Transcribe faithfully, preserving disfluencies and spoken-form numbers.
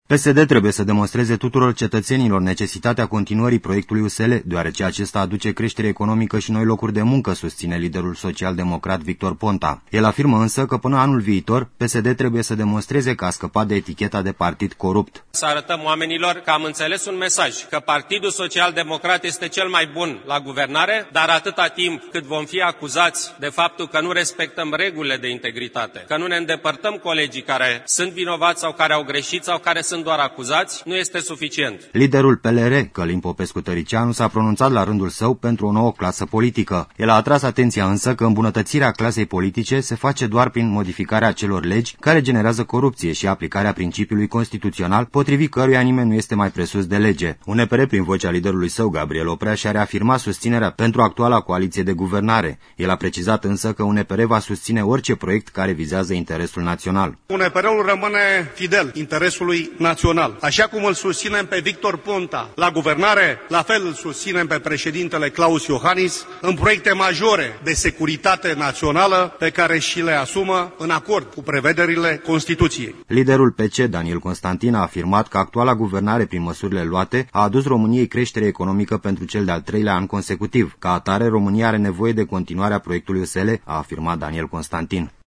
P S D trebuie să demonstreze tuturor cetățenilor necesitatea continuării proiectului U S L, deoarece acesta aduce creștere economică și noi locuri de muncă, susține liderul social-democrat Victor Ponta. El afirmă însă că până anul viitor, P S D trebuie să demonstreze că a scăpat de eticheta de partid corupt. Să arătăm oamenilor că am înțeles un mesaj, că Partidul Social-Democrat este cel mai bun la guvernare, dar atâta timp cât vom fi acuzați de faptul că nu respectăm regulile de integritate, că nu ne îndepărtăm colegii care sunt vinovați sau care au greșit sau care sunt doar acuzați, nu este suficient. Liderul P L R, Călin Popescu-Tăricianu, s-a pronunțat la rândul său pentru o nouă clasă politică. El a atras atenția însă că îmbunătățirea clasei politice se face doar prin modificarea acelor legi care generează corupție și aplicarea principiului constituțional, potrivit căruia nimeni nu este mai presus de lege. U N P R, prin vocea liderului său, Gabriel Oprea, și-a reafirmat susținerea pentru actuala coaliție de guvernare. El a precizat însă că U N P R va susține orice proiect care vizează interesul național. U N P R-ul rămâne fidel interesului național. Așa cum îl susținem pe Victor Ponta la guvernare, la fel îl susținem pe președintele Klaus Iohannis în proiecte majore de securitate națională pe care și le asumă în acord cu prevederile Constituției. Liderul P C, Daniel Constantin, a afirmat că actuala guvernare, prin măsurile luate, a adus României creștere economică pentru cel de-al treilea an consecutiv. Ca atare, România are nevoie de continuarea proiectului U S L, a afirmat Daniel Constantin.